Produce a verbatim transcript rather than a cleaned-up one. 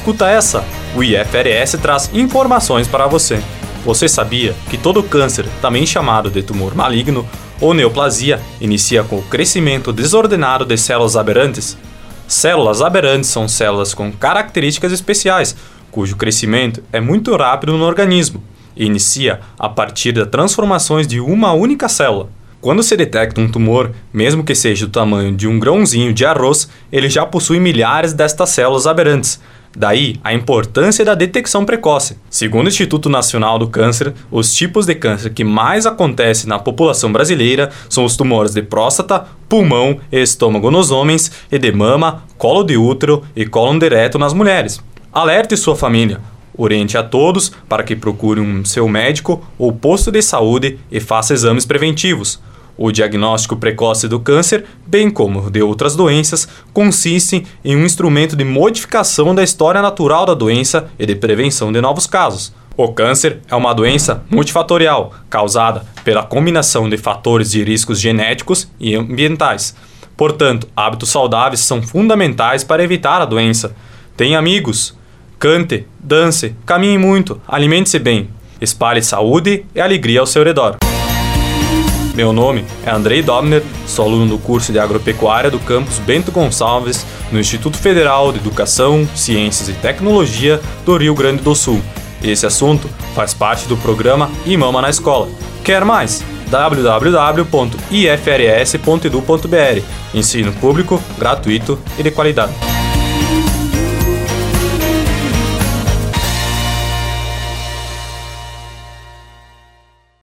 Escuta essa! O I F R S traz informações para você. Você sabia que todo câncer, também chamado de tumor maligno ou neoplasia, inicia com o crescimento desordenado de células aberrantes? Células aberrantes são células com características especiais, cujo crescimento é muito rápido no organismo e inicia a partir das transformações de uma única célula. Quando se detecta um tumor, mesmo que seja do tamanho de um grãozinho de arroz, ele já possui milhares destas células aberrantes. Daí, a importância da detecção precoce. Segundo o Instituto Nacional do Câncer, os tipos de câncer que mais acontecem na população brasileira são os tumores de próstata, pulmão e estômago nos homens e de mama, colo de útero e cólon de reto nas mulheres. Alerte sua família. Oriente a todos para que procurem um seu médico ou posto de saúde e faça exames preventivos. O diagnóstico precoce do câncer, bem como de outras doenças, consiste em um instrumento de modificação da história natural da doença e de prevenção de novos casos. O câncer é uma doença multifatorial, causada pela combinação de fatores de riscos genéticos e ambientais. Portanto, hábitos saudáveis são fundamentais para evitar a doença. Tenha amigos, cante, dance, caminhe muito, alimente-se bem, espalhe saúde e alegria ao seu redor. Meu nome é Andrei Dobner, sou aluno do curso de Agropecuária do campus Bento Gonçalves, no Instituto Federal de Educação, Ciências e Tecnologia do Rio Grande do Sul. Esse assunto faz parte do programa IMAMA na Escola. Quer mais? w w w ponto i f r s ponto e d u ponto b r. Ensino público, gratuito e de qualidade.